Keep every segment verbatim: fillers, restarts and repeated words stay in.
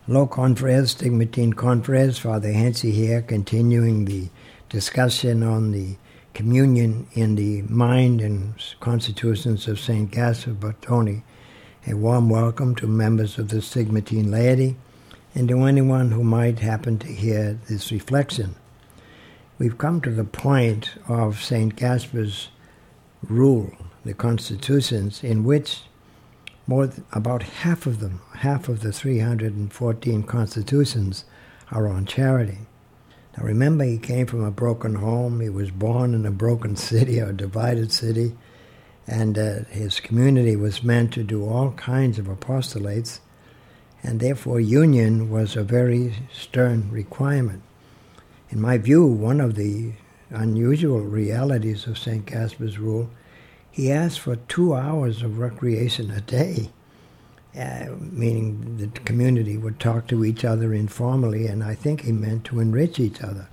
Hello, Confreres, Stigmatine Confreres. Father Hansi here, continuing the discussion on the communion in the mind and constitutions of Saint Gaspar Bertoni. A warm welcome to members of the Stigmatine laity and to anyone who might happen to hear this reflection. We've come to the point of Saint Gaspar's rule, the constitutions, in which more th- about half of them, half of the three hundred fourteen constitutions are on charity. Now remember, he came from a broken home. He was born in a broken city, or a divided city, and uh, his community was meant to do all kinds of apostolates, and therefore union was a very stern requirement. In my view, one of the unusual realities of Saint Gaspar's rule, he asked for two hours of recreation a day, uh, meaning the community would talk to each other informally, and I think he meant to enrich each other.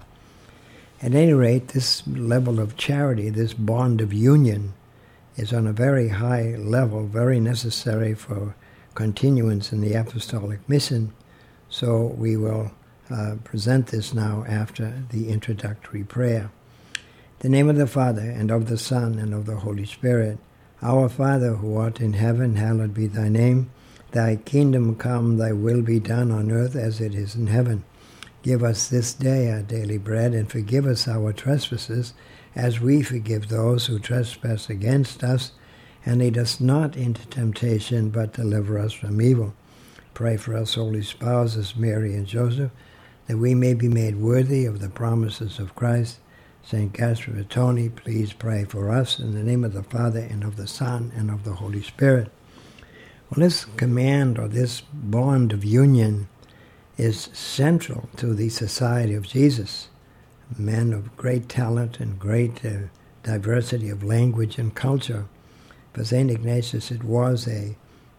At any rate, this level of charity, this bond of union, is on a very high level, very necessary for continuance in the apostolic mission. So we will uh, present this now after the introductory prayer. In the name of the Father, and of the Son, and of the Holy Spirit. Our Father, who art in heaven, hallowed be thy name. Thy kingdom come, thy will be done on earth as it is in heaven. Give us this day our daily bread, and forgive us our trespasses, as we forgive those who trespass against us. And lead us not into temptation, but deliver us from evil. Pray for us, holy spouses, Mary and Joseph, that we may be made worthy of the promises of Christ. Saint Gaspar Bertoni, please pray for us. In the name of the Father, and of the Son, and of the Holy Spirit. Well, this command, or this bond of union, is central to the Society of Jesus. Men of great talent and great uh, diversity of language and culture. For Saint Ignatius, it was a,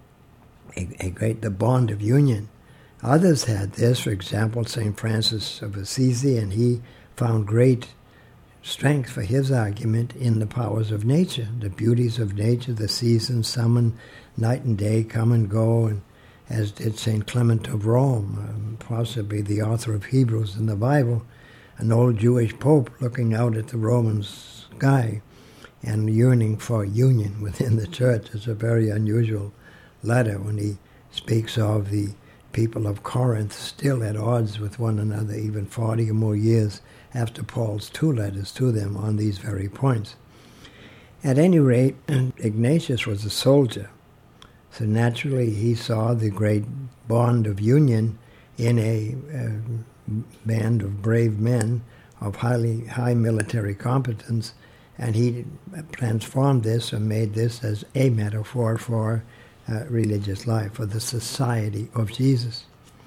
a, a great, the bond of union. Others had this, for example, Saint Francis of Assisi, and he found great strength for his argument in the powers of nature, the beauties of nature, the seasons, summer, night and day, come and go, and as did Saint Clement of Rome, um, possibly the author of Hebrews in the Bible, an old Jewish pope looking out at the Roman sky and yearning for union within the church. It's a very unusual letter when he speaks of the people of Corinth still at odds with one another, even forty or more years after Paul's two letters to them on these very points. At any rate, Ignatius was a soldier, so naturally he saw the great bond of union in a uh, band of brave men of highly high military competence, and he transformed this and made this as a metaphor for uh, religious life, for the Society of Jesus.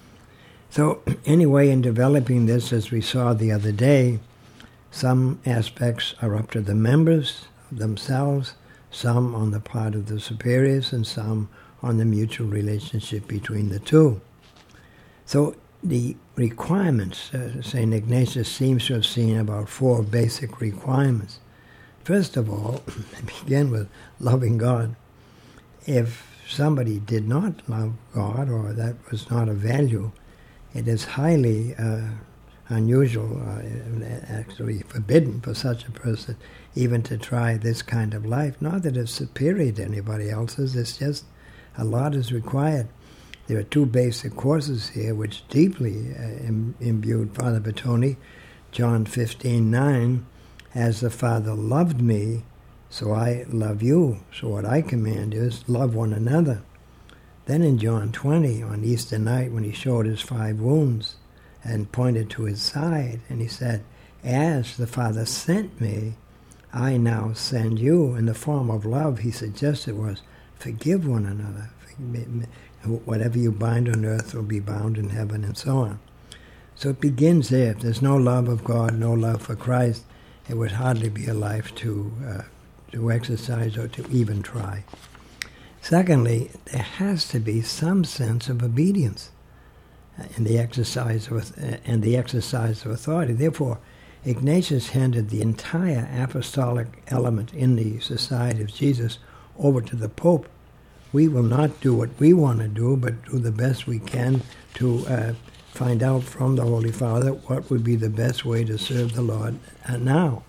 So anyway, in developing this, as we saw the other day, some aspects are up to the members themselves, some on the part of the superiors, and some on the mutual relationship between the two. So the requirements, uh, Saint Ignatius seems to have seen about four basic requirements. First of all, begin with loving God. If somebody did not love God, or that was not a value, it is highly uh, unusual, uh, actually forbidden for such a person even to try this kind of life. Not that it's superior to anybody else's, it's just a lot is required. There are two basic courses here which deeply uh, im- imbued Father Bertoni. John fifteen nine, as the Father loved me, so I love you. So what I command is love one another. Then in John twenty, on Easter night, when he showed his five wounds and pointed to his side, and he said, as the Father sent me, I now send you. In the form of love, he suggested, was forgive one another. Whatever you bind on earth will be bound in heaven, and so on. So it begins there. If there's no love of God, no love for Christ, it would hardly be a life to, uh, to exercise or to even try. Secondly, there has to be some sense of obedience in the exercise of and the exercise of authority. Therefore, Ignatius handed the entire apostolic element in the Society of Jesus over to the Pope, we will not do what we want to do, but do the best we can to uh, find out from the Holy Father what would be the best way to serve the Lord uh, now.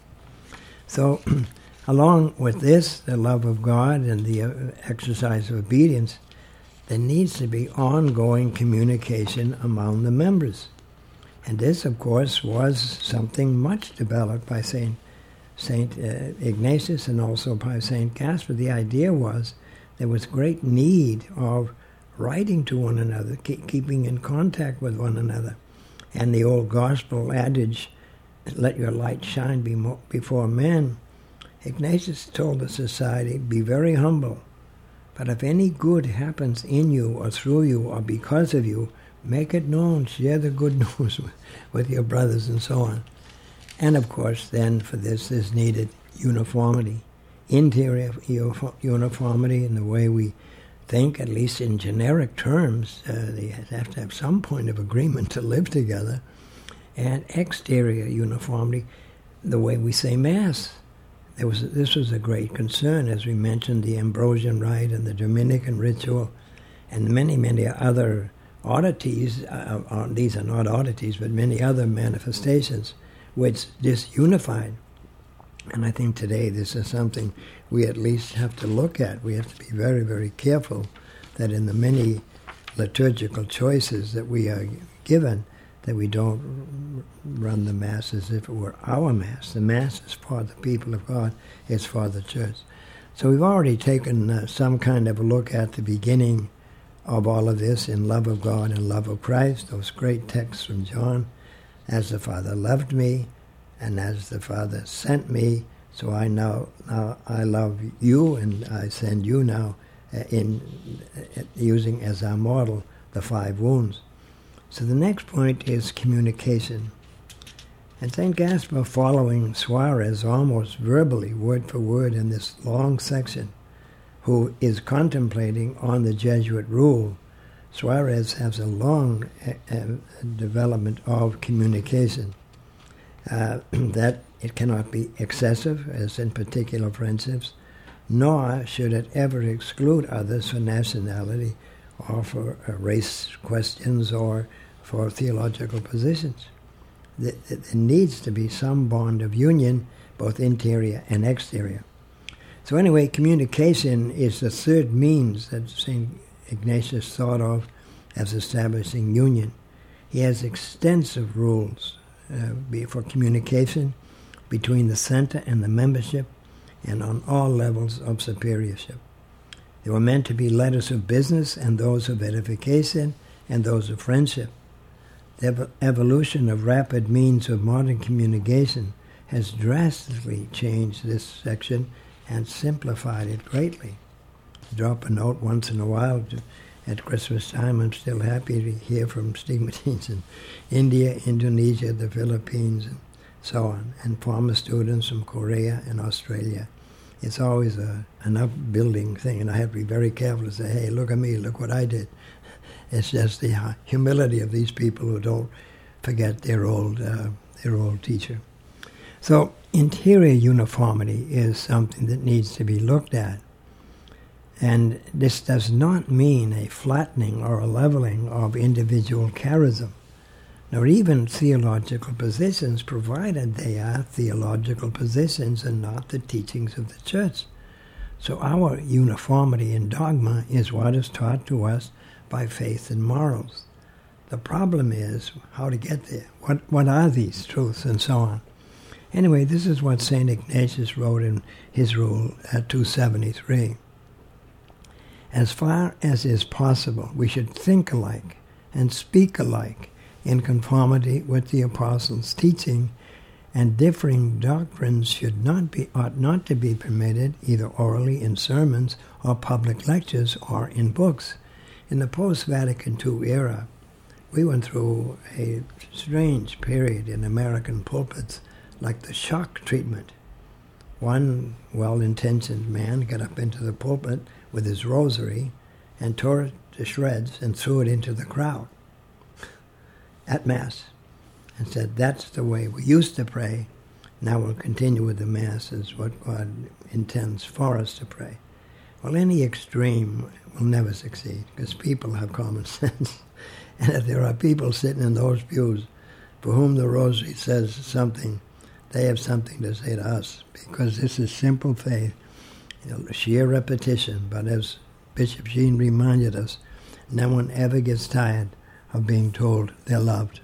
So, along with this, the love of God and the uh, exercise of obedience, there needs to be ongoing communication among the members. And this, of course, was something much developed by Saint Saint uh, Ignatius and also by Saint Gaspar. The idea was there was great need of writing to one another, keep, keeping in contact with one another. And the old gospel adage, let your light shine be mo- before men. Ignatius told the society, be very humble, but if any good happens in you or through you or because of you, make it known, share the good news with, with your brothers and so on. And of course, then for this is needed uniformity, interior uniformity in the way we think, at least in generic terms. Uh, they have to have some point of agreement to live together. And exterior uniformity, the way we say Mass. There was this was a great concern, as we mentioned, the Ambrosian Rite and the Dominican ritual, and many, many other oddities. Uh, uh, these are not oddities, but many other manifestations which disunified. And I think today this is something we at least have to look at. We have to be very, very careful that in the many liturgical choices that we are given, that we don't run the Mass as if it were our Mass. The Mass is for the people of God, it's for the Church. So we've already taken uh, some kind of a look at the beginning of all of this in love of God and love of Christ, those great texts from John. As the Father loved me, and as the Father sent me, so I now, now I love you, and I send you now uh, in uh, using as our model the five wounds. So the next point is communication. And Saint Gaspar, following Suarez almost verbally, word for word in this long section, who is contemplating on the Jesuit rule, Suarez has a long uh, uh, development of communication, uh, that it cannot be excessive, as in particular friendships, nor should it ever exclude others for nationality or for uh, race questions or for theological positions. There needs to be some bond of union, both interior and exterior. So anyway, communication is the third means that Saint Ignatius thought of as establishing union. He has extensive rules uh, for communication between the center and the membership and on all levels of superiorship. They were meant to be letters of business and those of edification and those of friendship. The evolution of rapid means of modern communication has drastically changed this section and simplified it greatly. Drop a note once in a while to, at Christmas time. I'm still happy to hear from stigmatines in India, Indonesia, the Philippines, and so on, and former students from Korea and Australia. It's always a, an upbuilding thing, and I have to be very careful to say, hey, look at me, look what I did. It's just the humility of these people who don't forget their old, uh, their old teacher. So interior uniformity is something that needs to be looked at. And this does not mean a flattening or a leveling of individual charism, nor even theological positions, provided they are theological positions and not the teachings of the Church. So our uniformity in dogma is what is taught to us by faith and morals. The problem is how to get there. What what are these truths and so on? Anyway, this is what Saint Ignatius wrote in his rule at two seventy-three. As far as is possible, we should think alike and speak alike in conformity with the apostles' teaching, and differing doctrines should not be ought not to be permitted either orally in sermons or public lectures or in books. In the post-Vatican Two era, we went through a strange period in American pulpits, like the shock treatment. One well-intentioned man got up into the pulpit with his rosary and tore it to shreds and threw it into the crowd at Mass and said, that's the way we used to pray. Now we'll continue with the Mass as what God intends for us to pray. Well, any extreme will never succeed because people have common sense. And if there are people sitting in those pews for whom the rosary says something, they have something to say to us, because this is simple faith, you know, sheer repetition. But as Bishop Sheen reminded us, no one ever gets tired of being told they're loved.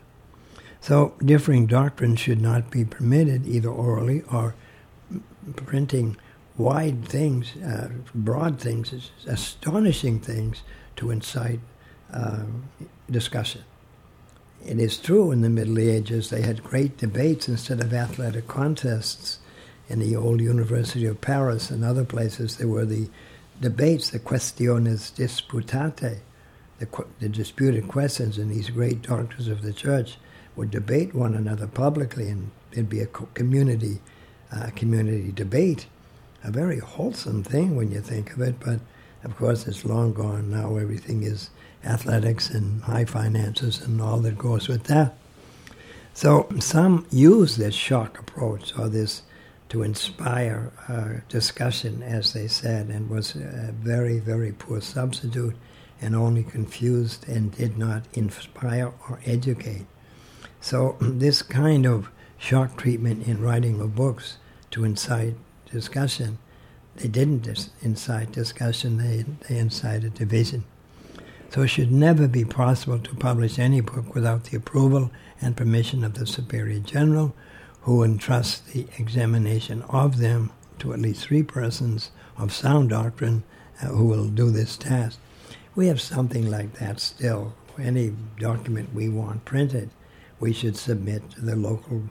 So differing doctrines should not be permitted, either orally or printing wide things, uh, broad things, astonishing things to incite uh, discussion. It is true in the Middle Ages they had great debates instead of athletic contests. In the old University of Paris and other places, there were the debates, the questiones disputate, the, the disputed questions, and these great doctors of the church would debate one another publicly, and there'd be a community, uh, community debate, a very wholesome thing when you think of it, but of course it's long gone. Now everything is athletics and high finances and all that goes with that. So some use this shock approach or this to inspire uh, discussion, as they said, and was a very, very poor substitute and only confused and did not inspire or educate. So this kind of shock treatment in writing of books to incite discussion, they didn't dis- incite discussion, they, they incited division. So it should never be possible to publish any book without the approval and permission of the Superior General, who entrusts the examination of them to at least three persons of sound doctrine uh, who will do this task. We have something like that still. Any document we want printed, we should submit to the local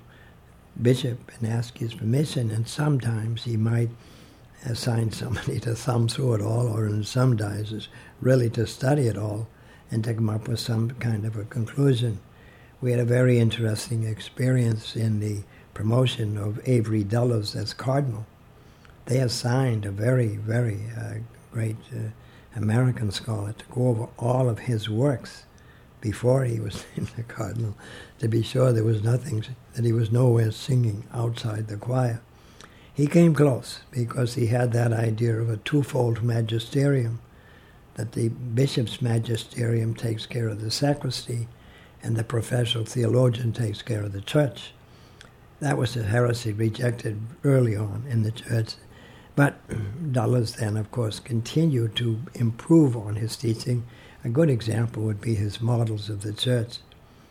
bishop and ask his permission, and sometimes he might assign somebody to thumb through it all, or in some diocese, really to study it all and to come up with some kind of a conclusion. We had a very interesting experience in the promotion of Avery Dulles as cardinal. They assigned a very, very uh, great uh, American scholar to go over all of his works before he was named the cardinal, to be sure there was nothing, that he was nowhere singing outside the choir. He came close because he had that idea of a twofold magisterium, that the bishop's magisterium takes care of the sacristy and the professional theologian takes care of the church. That was a heresy rejected early on in the church. But Dulles then, of course, continued to improve on his teaching. A good example would be his Models of the Church.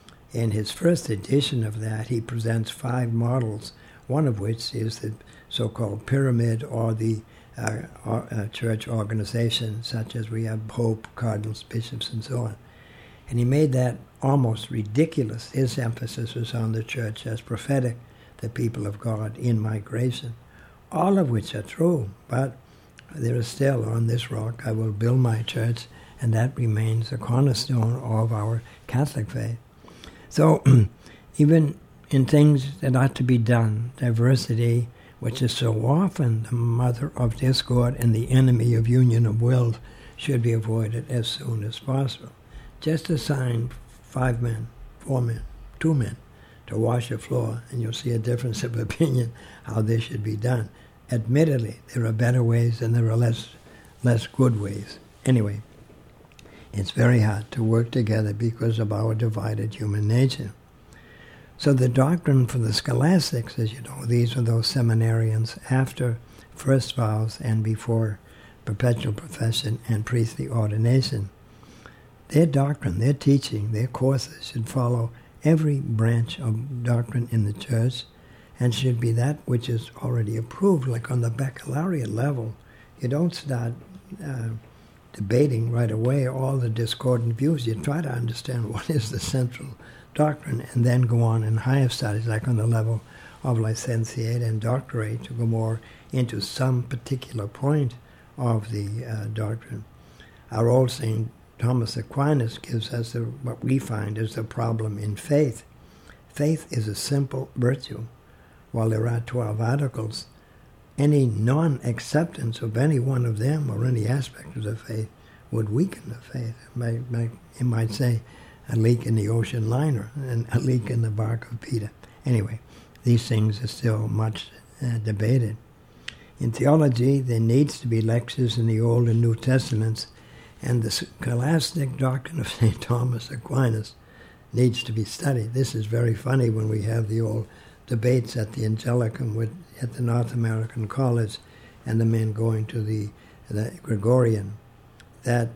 In his first edition of that, he presents five models, one of which is the so-called pyramid, or the uh, uh, church organization, such as we have pope, cardinals, bishops, and so on. And he made that almost ridiculous. His emphasis was on the church as prophetic, the people of God in migration, all of which are true, but there is still, on this rock I will build my church, and that remains the cornerstone of our Catholic faith. So even in things that ought to be done, diversity, which is so often the mother of discord and the enemy of union of wills, should be avoided as soon as possible. Just assign five men, four men, two men to wash a floor, and you'll see a difference of opinion how this should be done. Admittedly, there are better ways and there are less, less good ways. Anyway, it's very hard to work together because of our divided human nature. So the doctrine for the scholastics, as you know, these are those seminarians after first vows and before perpetual profession and priestly ordination. Their doctrine, their teaching, their courses should follow every branch of doctrine in the church and should be that which is already approved. Like on the baccalaureate level, you don't start uh, debating right away all the discordant views. You try to understand what is the central doctrine and then go on in higher studies, like on the level of licentiate and doctorate, to go more into some particular point of the uh, doctrine. Our old Saint Thomas Aquinas gives us the, what we find is the problem in faith. Faith is a simple virtue. While there are twelve articles, any non-acceptance of any one of them or any aspect of the faith would weaken the faith. Might, might, you might say a leak in the ocean liner and a leak in the bark of Peter. Anyway, these things are still much uh, debated. In theology, there needs to be lectures in the Old and New Testaments, and the scholastic doctrine of Saint Thomas Aquinas needs to be studied. This is very funny when we have the old debates at the Angelicum with, at the North American College, and the men going to the, the Gregorian. That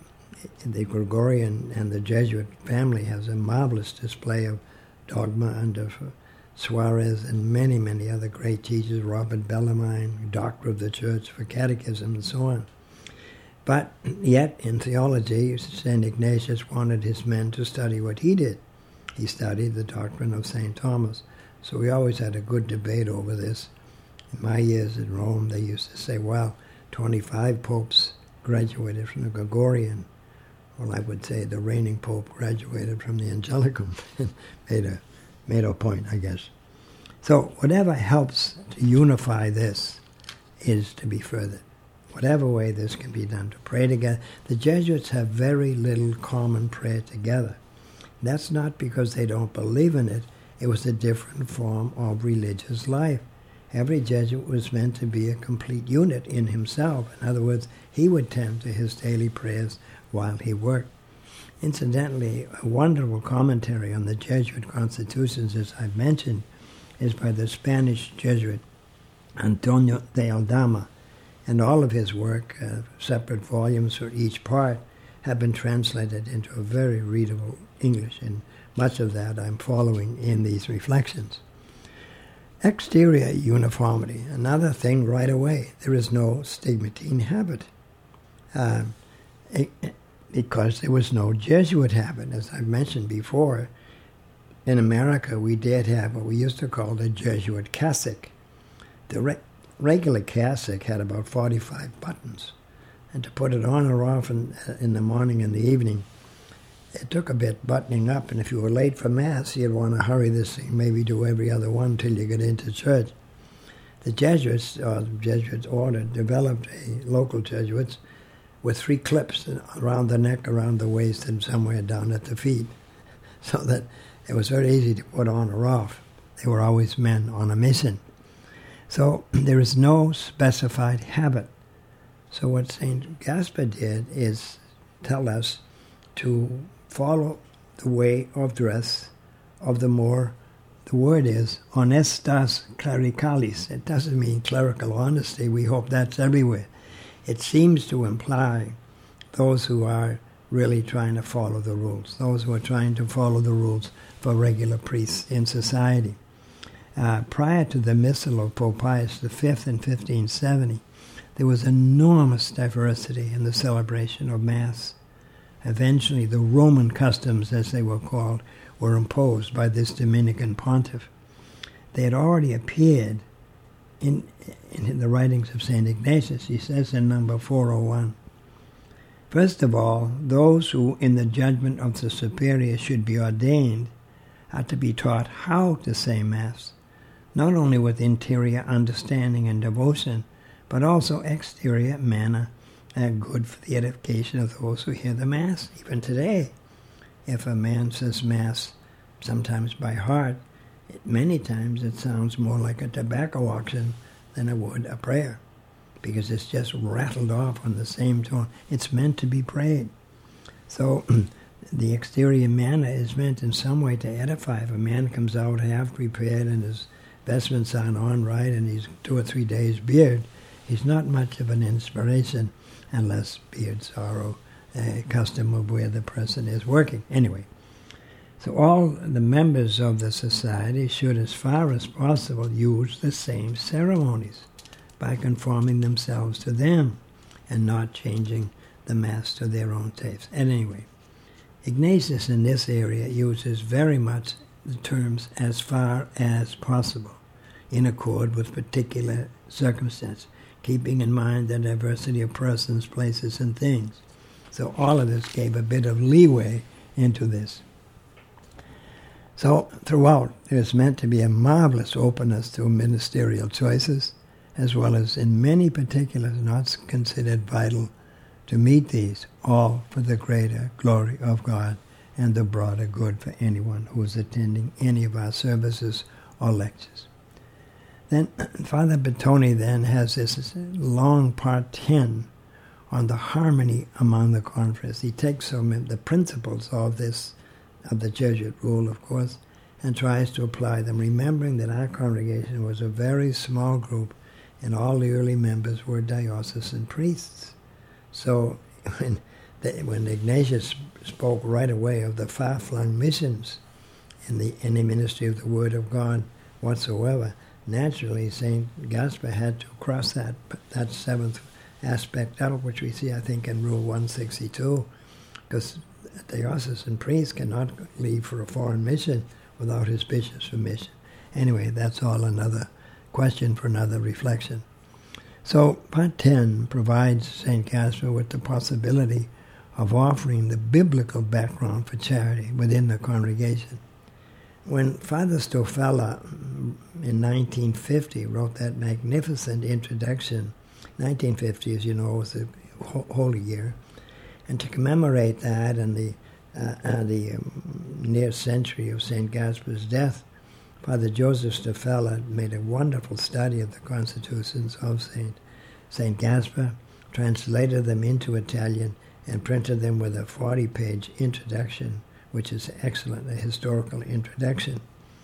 the Gregorian and the Jesuit family has a marvelous display of dogma under Suarez and many, many other great teachers, Robert Bellarmine, Doctor of the Church for Catechism, and so on. But yet, in theology, Saint Ignatius wanted his men to study what he did. He studied the doctrine of Saint Thomas. So we always had a good debate over this. In my years in Rome, they used to say, well, twenty-five popes graduated from the Gregorian. Well, I would say the reigning pope graduated from the Angelicum. made a made a point, I guess. So whatever helps to unify this is to be furthered. Whatever way this can be done, to pray together. The Jesuits have very little common prayer together. That's not because they don't believe in it. It was a different form of religious life. Every Jesuit was meant to be a complete unit in himself. In other words, he would tend to his daily prayers while he worked. Incidentally, a wonderful commentary on the Jesuit constitutions, as I've mentioned, is by the Spanish Jesuit Antonio de Aldama, and all of his work, uh, separate volumes for each part, have been translated into a very readable English, and much of that I'm following in these reflections. Exterior uniformity, another thing right away. There is no stigmatine habit. Uh, it, because there was no Jesuit habit. As I've mentioned before, in America we did have what we used to call the Jesuit cassock. The re- regular cassock had about forty-five buttons, and to put it on or off in, in the morning and the evening, it took a bit buttoning up, and if you were late for Mass, you'd want to hurry this thing, maybe do every other one till you get into church. The Jesuits, or the Jesuits order, developed a local Jesuits with three clips around the neck, around the waist, and somewhere down at the feet, so that it was very easy to put on or off. They were always men on a mission. So there is no specified habit. So what Saint Gaspar did is tell us to follow the way of dress of the more, the word is, honestas clericalis. It doesn't mean clerical honesty. We hope that's everywhere. It seems to imply those who are really trying to follow the rules, those who are trying to follow the rules for regular priests in society. Uh, prior to the Missal of Pope Pius the Fifth in fifteen seventy, there was enormous diversity in the celebration of Mass. Eventually, the Roman customs, as they were called, were imposed by this Dominican pontiff. They had already appeared in, in the writings of Saint Ignatius. He says in number four oh one, first of all, those who in the judgment of the superior should be ordained are to be taught how to say Mass, not only with interior understanding and devotion, but also exterior manner, uh, good for the edification of those who hear the Mass. Even today, if a man says Mass, sometimes by heart, it, many times it sounds more like a tobacco auction than it would a prayer, because it's just rattled off on the same tone. It's meant to be prayed. So the exterior manner is meant in some way to edify. If a man comes out half prepared and his vestments aren't on right and he's two or three days beard, he's not much of an inspiration unless beards are a custom of where the person is working. Anyway, so all the members of the society should, as far as possible, use the same ceremonies by conforming themselves to them and not changing the Mass to their own taste. And anyway, Ignatius in this area uses very much the terms as far as possible, in accord with particular circumstances, keeping in mind the diversity of persons, places, and things. So all of this gave a bit of leeway into this. So throughout, there's meant to be a marvelous openness to ministerial choices, as well as in many particulars not considered vital, to meet these, all for the greater glory of God and the broader good for anyone who is attending any of our services or lectures. Then Father Bertoni then has this long part ten on the harmony among the confreres. He takes some of the principles of this, of the Jesuit rule, of course, and tries to apply them, remembering that our congregation was a very small group and all the early members were diocesan priests. So when, the, when Ignatius spoke right away of the far-flung missions in the, in the ministry of the Word of God whatsoever, naturally Saint Gaspar had to cross that, that seventh aspect out, which we see, I think, in Rule one sixty-two, because a diocesan priest cannot leave for a foreign mission without his bishop's permission. Anyway, that's all another question for another reflection. So Part ten provides Saint Gaspar with the possibility of offering the biblical background for charity within the congregation. When Father Stofella in nineteen fifty wrote that magnificent introduction, nineteen fifty, as you know, was the Holy Year, and to commemorate that and the uh, uh, the um, near century of Saint Gaspar's death, Father Joseph Stofella made a wonderful study of the constitutions of Saint Saint Gaspar, translated them into Italian, and printed them with a forty-page introduction, which is excellent, a historical introduction.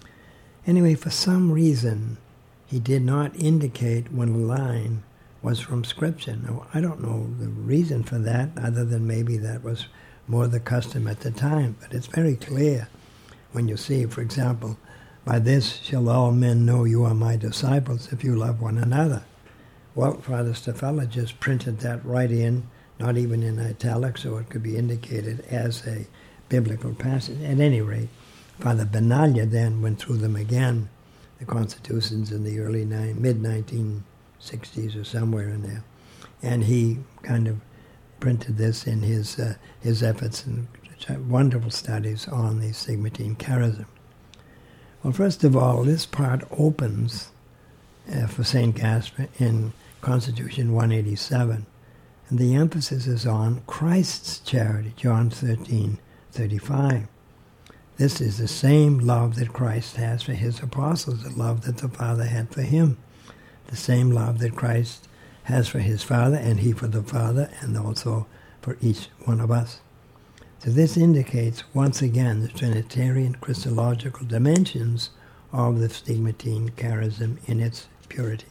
Anyway, for some reason, he did not indicate when a line was from Scripture. Now, I don't know the reason for that, other than maybe that was more the custom at the time, but it's very clear when you see, for example, by this shall all men know you are my disciples if you love one another. Well, Father Stofella just printed that right in, not even in italics, so it could be indicated as a biblical passage. At any rate, Father Benaglia then went through them again, the constitutions in the early nine, mid nineteen sixties or somewhere in there, and he kind of printed this in his uh, his efforts and wonderful studies on the Stigmatine charism. Well, first of all, this part opens uh, for Saint Gaspar in Constitution one eighty-seven, and the emphasis is on Christ's charity, John thirteen thirty-five. This is the same love that Christ has for his apostles, the love that the Father had for him, the same love that Christ has for his Father, and he for the Father, and also for each one of us. So this indicates, once again, the Trinitarian Christological dimensions of the Stigmatine charism in its purity.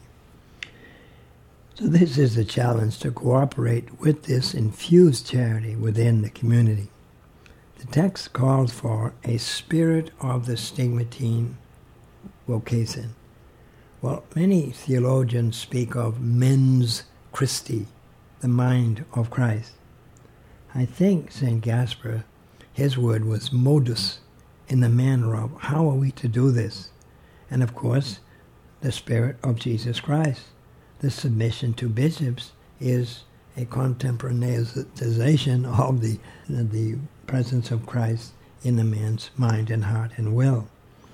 So this is the challenge, to cooperate with this infused charity within the community. The text calls for a spirit of the Stigmatine vocation. Well, many theologians speak of mens Christi, the mind of Christ. I think Saint Gaspar, his word was modus, in the manner of how are we to do this? And of course, the spirit of Jesus Christ. The submission to bishops is a contemporaneization of the, the presence of Christ in a man's mind and heart and will.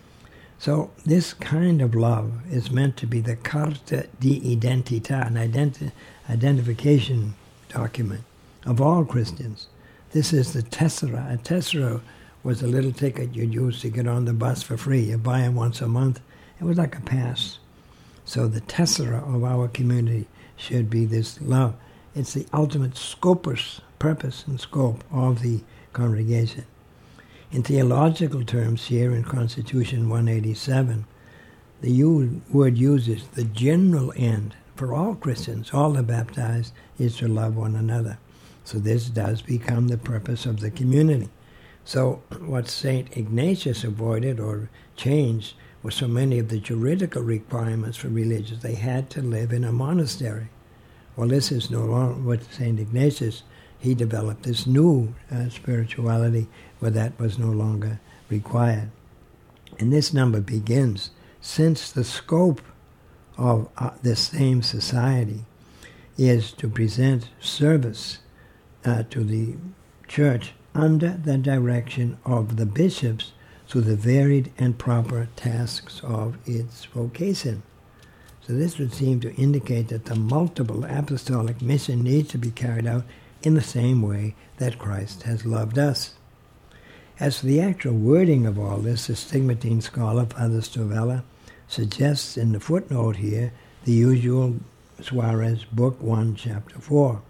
So this kind of love is meant to be the carta di identità, an identi- identification document of all Christians. This is the tessera. A tessera was a little ticket you'd use to get on the bus for free. You buy it once a month. It was like a pass. So the tessera of our community should be this love. It's the ultimate scopus, purpose and scope of the congregation. In theological terms here in Constitution one eighty-seven, the u- word uses the general end for all Christians, all the baptized, is to love one another. So this does become the purpose of the community. So what Saint Ignatius avoided or changed were so many of the juridical requirements for religious. They had to live in a monastery. Well, this is no longer what Saint Ignatius, he developed this new uh, spirituality where that was no longer required. And this number begins, since the scope of uh, this same society is to present service uh, to the church under the direction of the bishops through the varied and proper tasks of its vocation. So this would seem to indicate that the multiple apostolic mission needs to be carried out in the same way that Christ has loved us. As for the actual wording of all this, the Stigmatine scholar, Father Stovella, suggests in the footnote here the usual Suarez Book one, Chapter four.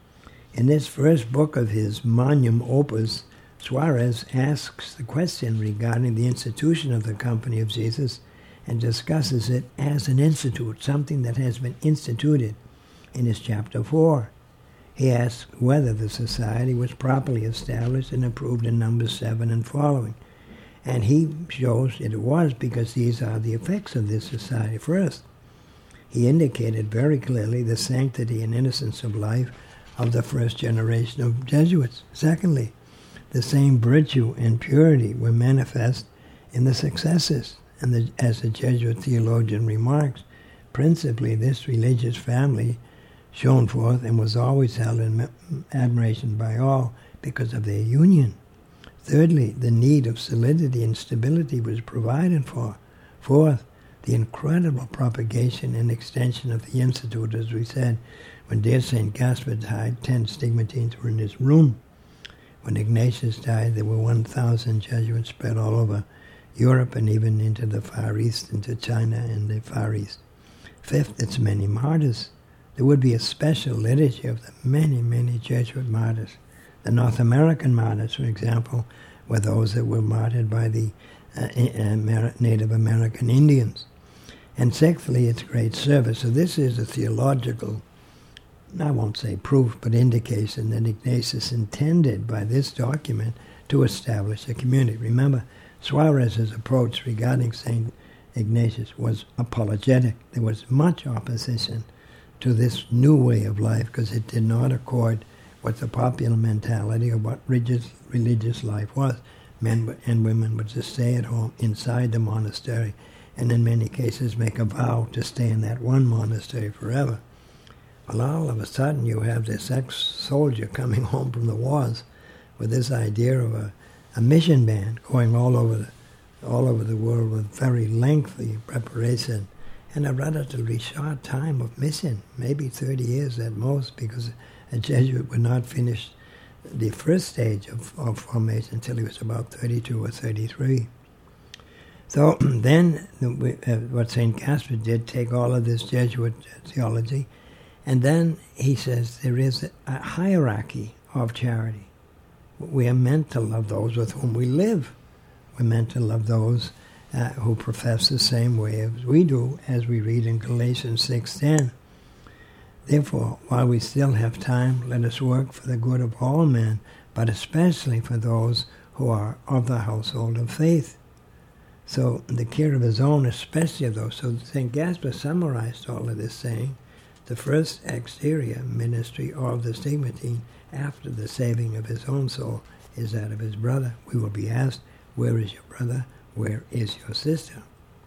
In this first book of his Magnum Opus, Suarez asks the question regarding the institution of the Company of Jesus and discusses it as an institute, something that has been instituted in his Chapter four. He asks whether the society was properly established and approved in Numbers seven and following. And he shows that it was, because these are the effects of this society. First, he indicated very clearly the sanctity and innocence of life of the first generation of Jesuits. Secondly, the same virtue and purity were manifest in the successors. And the, as the Jesuit theologian remarks, principally this religious family shone forth and was always held in admiration by all because of their union. Thirdly, the need of solidity and stability was provided for. Fourth, the incredible propagation and extension of the Institute, as we said. When dear Saint Gaspar died, ten stigmatines were in his room. When Ignatius died, there were one thousand Jesuits spread all over Europe and even into the Far East, into China and the Far East. Fifth, its many martyrs. There would be a special liturgy of the many, many Jesuit martyrs. The North American martyrs, for example, were those that were martyred by the uh, uh, Native American Indians. And sixthly, its great service. So this is a theological, I won't say proof, but indication that Ignatius intended by this document to establish a community. Remember, Suarez's approach regarding Saint Ignatius was apologetic. There was much opposition to this new way of life because it did not accord with the popular mentality of what religious, religious life was. Men and women were to stay at home inside the monastery and in many cases make a vow to stay in that one monastery forever. Well, all of a sudden you have this ex-soldier coming home from the wars with this idea of a, a mission band going all over the, all over the world with very lengthy preparation and a relatively short time of mission, maybe thirty years at most, because a Jesuit would not finish the first stage of, of formation until he was about thirty-two or thirty-three. So then uh, what Saint Gaspar did, take all of this Jesuit theology, and then he says there is a, a hierarchy of charity. We are meant to love those with whom we live. We're meant to love those uh, who profess the same way as we do, as we read in Galatians six ten. Therefore, while we still have time, let us work for the good of all men, but especially for those who are of the household of faith. So the care of his own, especially of those. So Saint Gaspar summarized all of this saying, the first exterior ministry of the stigmatine after the saving of his own soul is that of his brother. We will be asked, where is your brother? Where is your sister?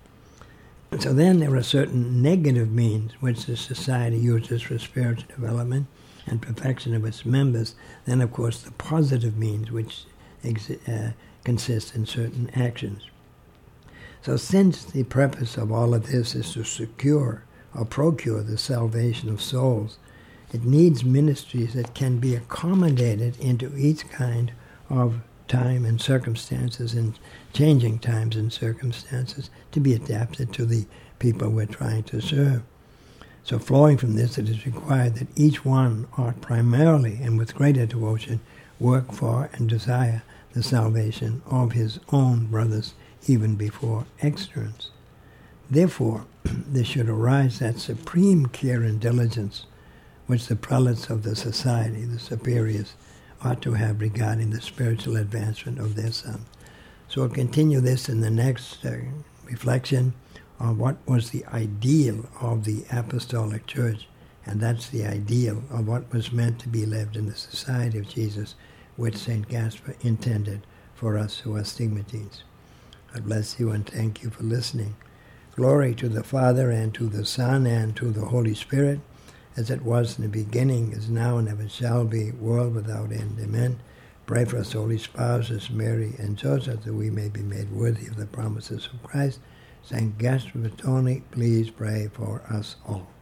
So then there are certain negative means which the society uses for spiritual development and perfection of its members. Then, of course, the positive means which exi- uh, consist in certain actions. So since the purpose of all of this is to secure or procure the salvation of souls, it needs ministries that can be accommodated into each kind of time and circumstances and changing times and circumstances to be adapted to the people we're trying to serve. So flowing from this, it is required that each one ought primarily and with greater devotion work for and desire the salvation of his own brothers even before externs. Therefore, there should arise that supreme care and diligence which the prelates of the society, the superiors, ought to have regarding the spiritual advancement of their sons. So we'll continue this in the next uh, reflection on what was the ideal of the apostolic church, and that's the ideal of what was meant to be lived in the society of Jesus, which Saint Gaspar intended for us who are stigmatines. God bless you and thank you for listening. Glory to the Father, and to the Son, and to the Holy Spirit, as it was in the beginning, is now, and ever shall be, world without end. Amen. Pray for us, holy spouses, Mary and Joseph, that we may be made worthy of the promises of Christ. Saint Gaspar Battoni, please pray for us all.